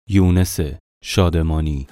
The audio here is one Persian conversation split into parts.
یونس شادمانی.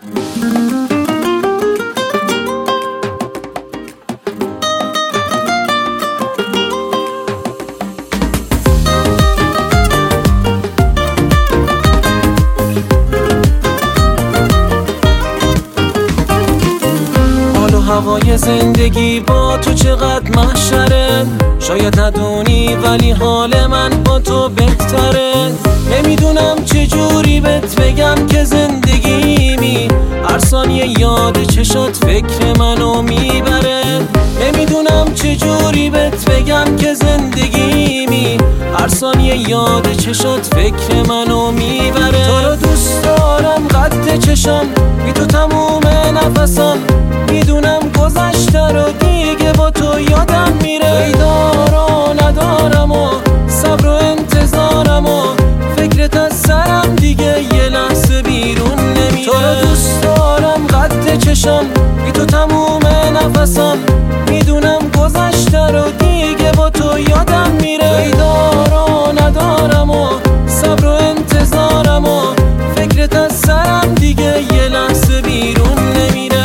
هوای زندگی با تو چقدر محشره، شاید ندونی ولی حال من با تو بهتره. نمیدونم چجوری بهت بگم که زندگیمی هر ثانیه یاد چشات فکر منو میبره. نمیدونم چجوری بهت بگم که زندگیمی هر ثانیه یاد چشات فکر منو میبره. تو رو دوست دارم قد چشام، بی تو تموم نفسام، میدونم گذشته رو دیگه با تو یادم میره. بیدار و ندارم و صبر و انتظارم و فکرت از سرم دیگه یه لحظه بیرون نمیره. تو رو دوست دارم قد چشام، بی تو تموم نفسام، میدونم گذشته رو دیگه با تو یادم میره. بیدار و ندارم و صبر و انتظارم و فکرت از سرم دیگه یه لحظه بیرون نمیره.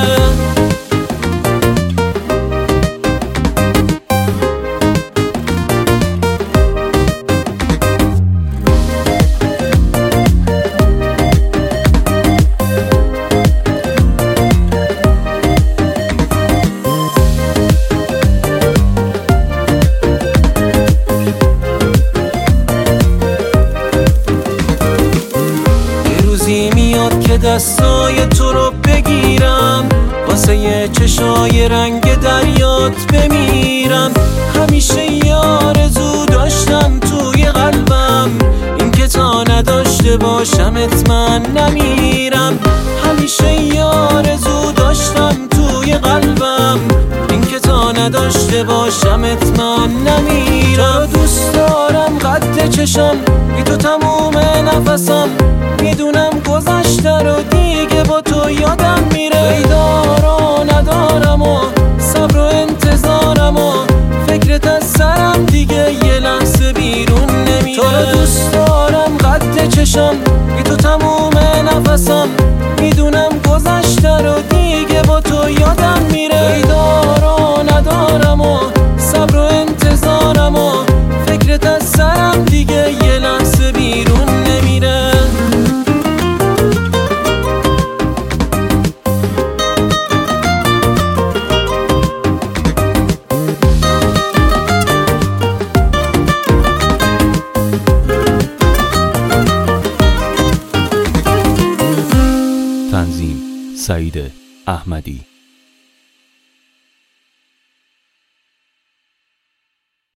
میاد که دستای تو رو بگیرم، واسه یه چشای رنگ دریات بمیرم. همیشه یه آرزو داشتم توی قلبم، این که تا نداشته باشمت من نمیرم. همیشه یه آرزو داشتم توی قلبم، این که تا نداشته باشمت من نمیرم. تو دوست دارم قد چشام، بی تو تموم نفسام، میدونم گذشته رو دیگه با تو یادم میره. بیدار و ندارم و صبر و انتظارم و فکرت از سرم دیگه یه لحظه بیرون نمیره. تو رو دوست دارم قد چشام، بی تو تموم نفسام، میدونم گذشته رو دیگه با تو یادم میره. بیدار و ندارم و صبر و انتظارم و فکرت از سرم دیگه یه لحظه بیرون نمیره. تنظیم سعید احمدی.